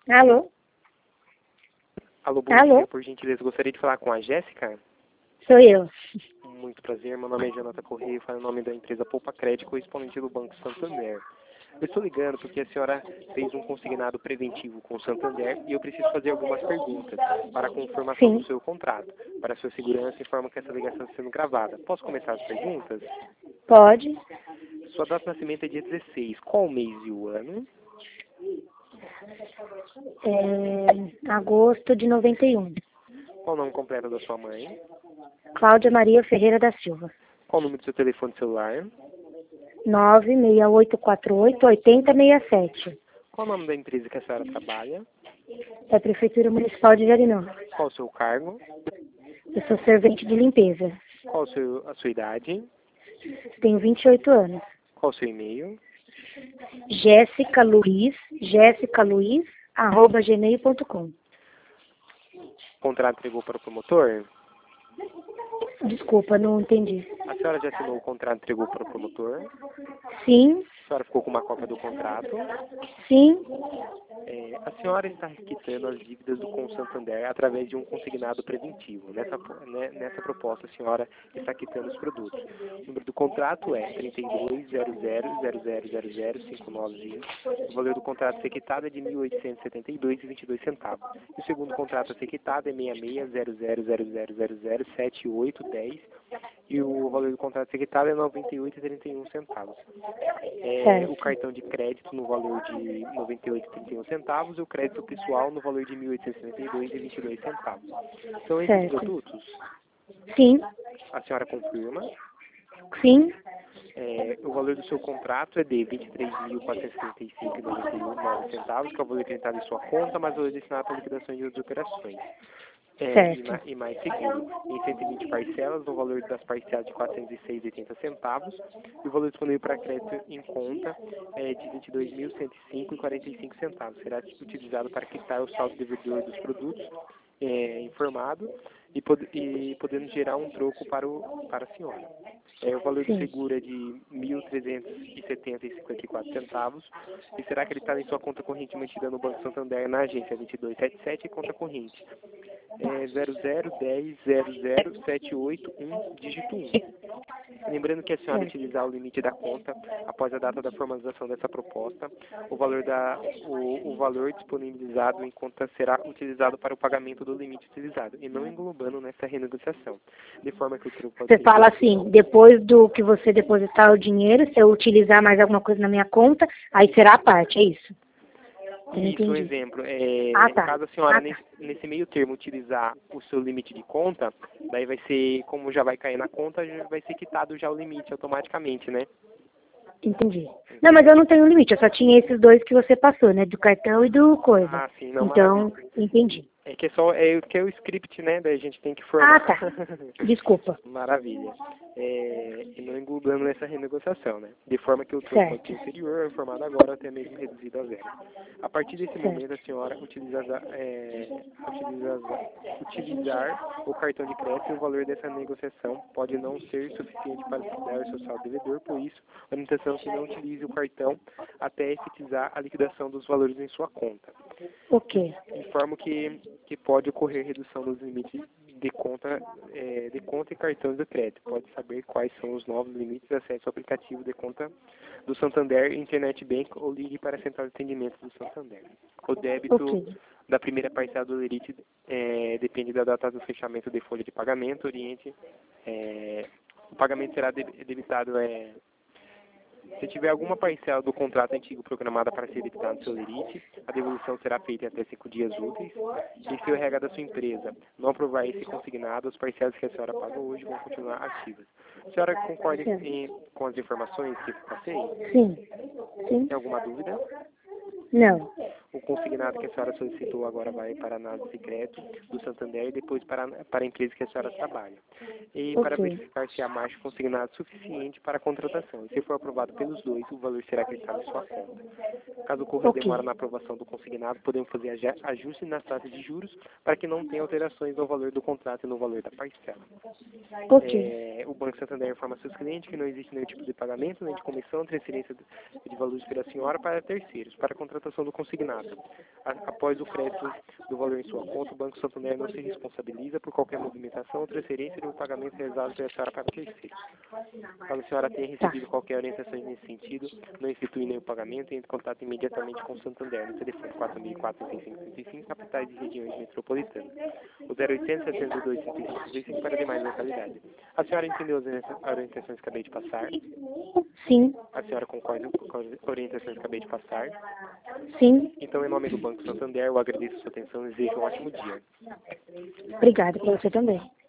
Alô? Alô, bom Alô? dia, por gentileza. Gostaria de falar com a Jéssica. Sou eu. Muito prazer, meu nome é Jonathan Correia, falo em nome da empresa Poupa Crédito, correspondente do Banco Santander. Eu estou ligando porque a senhora fez um consignado preventivo com o Santander e eu preciso fazer algumas perguntas para a confirmação do Sim. seu contrato. Para a sua segurança, informo que essa ligação está sendo gravada. Posso começar as perguntas? Pode. Sua data de nascimento é dia 16. Qual o mês e o ano? Agosto de 91. Qual o nome completo da sua mãe? Cláudia Maria Ferreira da Silva. Qual o número do seu telefone celular? 96848-8067. Qual o nome da empresa que a senhora trabalha? Da Prefeitura Municipal de Jarinó. Qual o seu cargo? Eu sou servente de limpeza. Qual a sua idade? Tenho 28 anos. Qual o seu e-mail? jessicaluiz@gmail.com. O contrato entregou para o promotor? Desculpa, não entendi. A senhora já assinou o contrato e entregou para o promotor? Sim, A senhora ficou com uma cópia do contrato? sim, A senhora está quitando as dívidas com o Santander através de um consignado preventivo. Nessa proposta, a senhora está quitando os produtos. O número do contrato é 320000005920. O valor do contrato a ser quitado é de R$ 1.872,22. E o segundo contrato a ser quitado é 660000007810. E o valor do contrato a ser quitado é R$ 98,31. O cartão de crédito no valor de R$ 98,31 e o crédito pessoal no valor de R$ 1.872,22. São esses certo. produtos? Sim, A senhora confirma? sim, O valor do seu contrato é de R$ 23.435,99, que é o valor acreditado em sua conta, mas o valor destinado para liquidação de outras operações. certo. E mais seguro, em 120 parcelas, no valor das parcelas de R$ 406,80, e o valor disponível para crédito em conta é de R$ 22.105,45. Será utilizado para quitar o saldo devedor dos produtos informado e podendo gerar um troco para a senhora. O valor do Sim, seguro é de R$ 1.370,54 e será acreditado em sua conta corrente mantida no Banco Santander na agência 2277 e conta corrente 0010000781 dígito 1. Lembrando que a senhora certo. utilizar o limite da conta após a data da formalização dessa proposta, o valor disponibilizado em conta será utilizado para o pagamento do limite utilizado e não englobando nessa renegociação. De forma que o truque pode Você ser fala assim, depois do que você depositar o dinheiro, se eu utilizar mais alguma coisa na minha conta, aí será a parte, é isso? Eu não isso, um entendi. exemplo. Tá. Caso a senhora, Ah, tá. nesse meio termo, utilizar o seu limite de conta, daí vai ser, como já vai cair na conta, vai ser quitado já o limite automaticamente, né? Entendi. Não, mas eu não tenho limite, eu só tinha esses dois que você passou, né? Do cartão e do coisa. Ah, sim, não, Então, maravilha. entendi. Que é o script, né? Daí a gente tem que formar. Ah, tá. Desculpa. Maravilha. E não englobando nessa renegociação, né? De forma que o troco pode ser Certo, inferior, informado agora, ou até mesmo reduzido a zero. A partir desse momento, a certo. senhora utilizar o cartão de crédito e o valor dessa negociação pode não ser suficiente para liquidar o seu saldo devedor, por isso, a orientação é que não utilize o cartão até efetizar a liquidação dos valores em sua conta. Ok, Informo que pode ocorrer redução dos limites de conta e cartões de crédito. Pode saber quais são os novos limites de acesso ao aplicativo de conta do Santander, Internet Bank ou ligue para a central de atendimento do Santander. O débito ok. da primeira parcela do Lerite depende da data do fechamento de folha de pagamento. O pagamento será debitado se tiver alguma parcela do contrato antigo programada para ser debitada no seu lerite, a devolução será feita em até 5 dias úteis. E se o RH da sua empresa não aprovar esse consignado, as parcelas que a senhora paga hoje vão continuar ativas. A senhora concorda com as informações que passei? Sim, sim. Tem alguma dúvida? Não, O consignado que a senhora solicitou agora vai para a análise de crédito do Santander e depois para a empresa que a senhora trabalha. E para ok. verificar se há margem de consignado suficiente para a contratação. E se for aprovado pelos dois, o valor será acreditado em sua conta. Caso ocorra Ok, demora na aprovação do consignado, podemos fazer ajustes nas taxas de juros para que não tenha alterações no valor do contrato e no valor da parcela. ok, O Banco Santander informa seus clientes que não existe nenhum tipo de pagamento, nem de comissão, transferência de valores pela senhora para terceiros. Para a contratação tratação do consignado. Após o crédito do valor em sua conta, o Banco Santander não se responsabiliza por qualquer movimentação ou transferência do pagamento realizado pela senhora para terceiros. Caso a senhora tenha recebido qualquer orientação nesse sentido, não efetue nenhum pagamento e entre em contato imediatamente com o Santander no telefone 4004-3535, capitais e regiões metropolitanas. O 0800 702 3535 para demais localidades. A senhora entendeu as orientações que acabei de passar? Sim, A senhora concorda com as orientações que acabei de passar? sim. Então, em nome do Banco Santander, eu agradeço a sua atenção e desejo um ótimo dia. Obrigada para você também.